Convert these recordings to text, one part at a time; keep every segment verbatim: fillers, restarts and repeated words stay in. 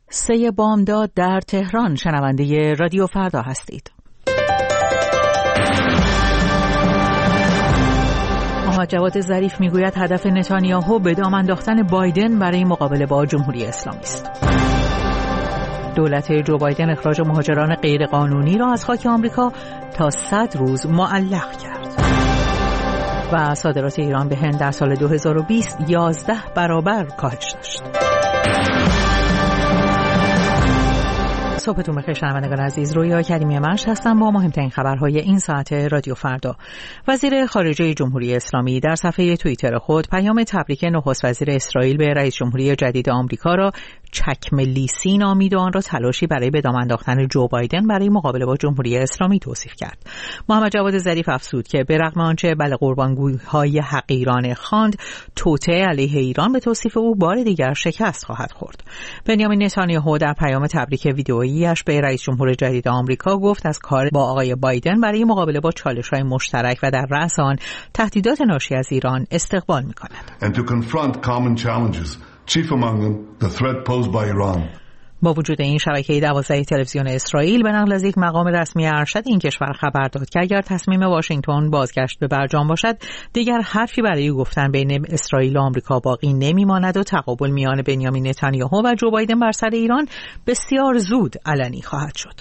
سه بامداد در تهران. شنونده رادیو فردا هستید. محمد جواد ظریف میگوید هدف نتانیاهو به دام انداختن بایدن برای مقابله با جمهوری اسلامی است. دولت جو بایدن اخراج مهاجران غیرقانونی را از خاک آمریکا تا صد روز معلق کرد. و صادرات ایران به هند در سال دو هزار و بیست یازده برابر کاهش داشت. صبحتون بخیر شنوندگان عزیز، رویا کریمی منش هستم با مهمترین خبرهای این ساعت رادیو فردا. وزیر خارجه جمهوری اسلامی در صفحه توییتر خود پیام تبریک نخست وزیر اسرائیل به رئیس جمهوری جدید آمریکا را چکمه لیسی نامید و آن را تلاشی برای به دام انداختن جو بایدن برای مقابله با جمهوری اسلامی توصیف کرد. محمد جواد ظریف افزود که به رغم آنچه بله قربانگویی‌های حقیرانه خواند، توطئه علیه ایران به توصیف او بار دیگر شکست خواهد خورد. بنیامین نتانیاهو در پیام تبریک ویدئویی‌اش به رئیس جمهور جدید آمریکا گفت از کار با آقای بایدن برای مقابله با چالش‌های مشترک و در رأس آن تهدیدات ناشی از ایران استقبال می‌کند. And to confront common challenges, chief among them the threat posed by Iran. با وجود این شبکه دوازده تلویزیون اسرائیل به نقل از یک مقام رسمی ارشد این کشور خبر داد که اگر تصمیم واشنگتن بازگشت به برجام باشد، دیگر حرفی برای گفتن بین اسرائیل و آمریکا باقی نمیماند و تقابل میان بنیامین نتانیاهو و جو بایدن بر سر ایران بسیار زود علنی خواهد شد.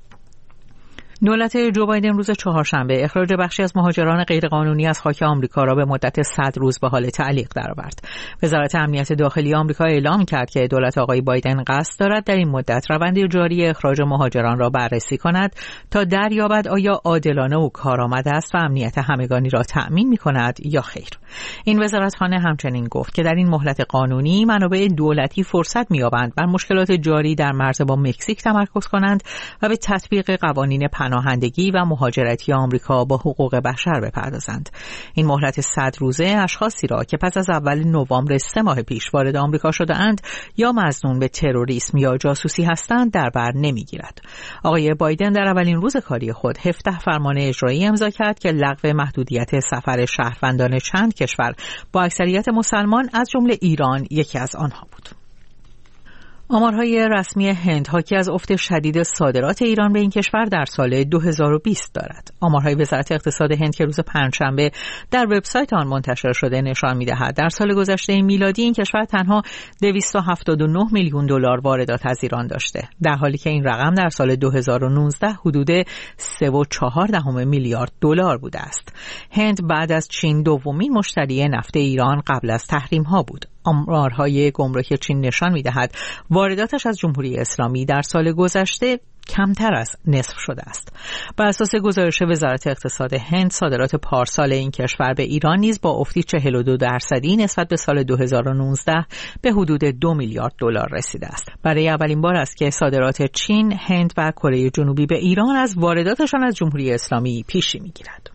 دولت جو بایدن روز چهارشنبه اخراج بخشی از مهاجران غیرقانونی از خاک آمریکا را به مدت صد روز به حال تعلیق درآورد. وزارت امنیت داخلی آمریکا اعلام کرد که دولت آقای بایدن قصد دارد در این مدت روند جاری اخراج مهاجران را بررسی کند تا دریابد آیا عادلانه و کارآمد است و امنیت همگانی را تأمین می‌کند یا خیر. این وزارتخانه همچنین گفت که در این مهلت قانونی منابع دولتی فرصت می‌یابند بر مشکلات جاری در مرز با مکزیک تمرکز کنند و به تطبیق قوانین پناهندگی و مهاجرتی آمریکا با حقوق بشر بپردازند. این مهلت صد روزه اشخاصی را که پس از اول نوامبر سه ماه پیش وارد آمریکا شده‌اند یا مظنون به تروریسم یا جاسوسی هستند در بر نمیگیرد. آقای بایدن در اولین روز کاری خود هفده فرمان اجرایی امضا کرد که لغو محدودیت سفر شهروندان چند کشور با اکثریت مسلمان از جمله ایران یکی از آنها بود. آمارهای رسمی هند حاکی از افت شدید صادرات ایران به این کشور در سال دو هزار و بیست دارد. آمارهای وزارت اقتصاد هند که روز پنجشنبه در وبسایت آن منتشر شده نشان می‌دهد در سال گذشته میلادی این کشور تنها دویست و هفتاد و نه میلیون دلار واردات از ایران داشته، در حالی که این رقم در سال دو هزار و نوزده حدود سه و چهار دهم میلیارد دلار بوده است. هند بعد از چین دومین مشتری نفت ایران قبل از تحریم‌ها بود. آمارهای گمرک چین نشان می‌دهد وارداتش از جمهوری اسلامی در سال گذشته کمتر از نصف شده است. بر اساس گزارش وزارت اقتصاد هند، صادرات پارسال این کشور به ایران نیز با افتی چهل و دو درصدی نسبت به سال دو هزار و نوزده به حدود دو میلیارد دلار رسیده است. برای اولین بار است که صادرات چین، هند و کره جنوبی به ایران از وارداتشان از جمهوری اسلامی پیشی می‌گیرد.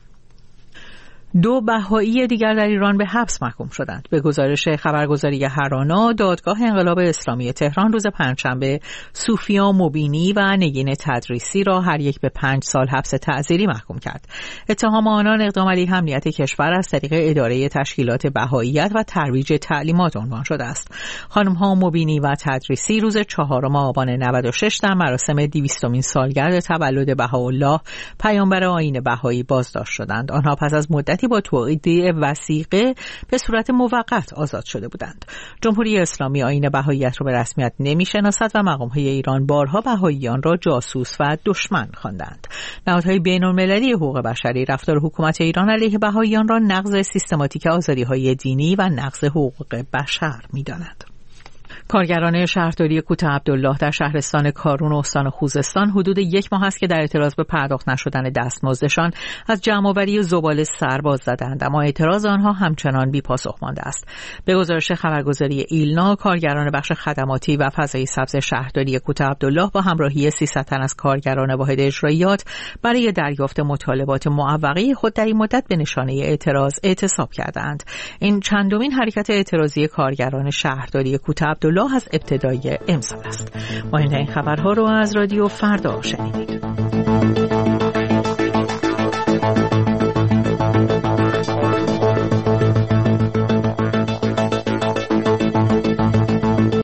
دو بهایی دیگر در ایران به حبس محکوم شدند. به گزارش خبرگزاری هرانا، دادگاه انقلاب اسلامی تهران روز پنجشنبه سوفیا مبینی و نگین تدریسی را هر یک به پنج سال حبس تعزیری محکوم کرد. اتهام آنان اقدام علیه امنیت کشور از طریق اداره تشکیلات بهاییت و ترویج تعلیمات عنوان شده است. خانم‌ها مبینی و تدریسی روز چهارم آبان نود و شش در مراسم دویستمین سالگرد تولد بهاءالله پیامبر آیین بهایی بازداشت شدند. آنها پس از مدت با توقیع وثیقه به صورت موقت آزاد شده بودند. جمهوری اسلامی آیین بهاییت را به رسمیت نمی‌شناسد و مقام‌های ایران بارها بهاییان را جاسوس و دشمن خواندند. نهادهای بین‌المللی حقوق بشری رفتار حکومت ایران علیه بهاییان را نقض سیستماتیک آزادی‌های دینی و نقض حقوق بشر می‌دانند. کارگران شهرداری کوته عبدالله در شهرستان کارون استان خوزستان حدود یک ماه است که در اعتراض به پرداخت نشدن دستمزدشان از جمع‌آوری زباله سرباز زدند، اما اعتراض آنها همچنان بی‌پاسخ مانده است. به گزارش خبرگزاری ایلنا، کارگران بخش خدماتی و فضای سبز شهرداری کوته عبدالله با همراهی سیصد تن از کارگران واحد اجراییات برای دریافت مطالبات معوقه خود در این مدت به نشانه اعتراض اعتصاب کردند. این چندمین حرکت اعتراضی کارگران شهرداری کوته عبدالله از ابتدای امسال است. ما این خبرها رو از رادیو فردا شنیدید.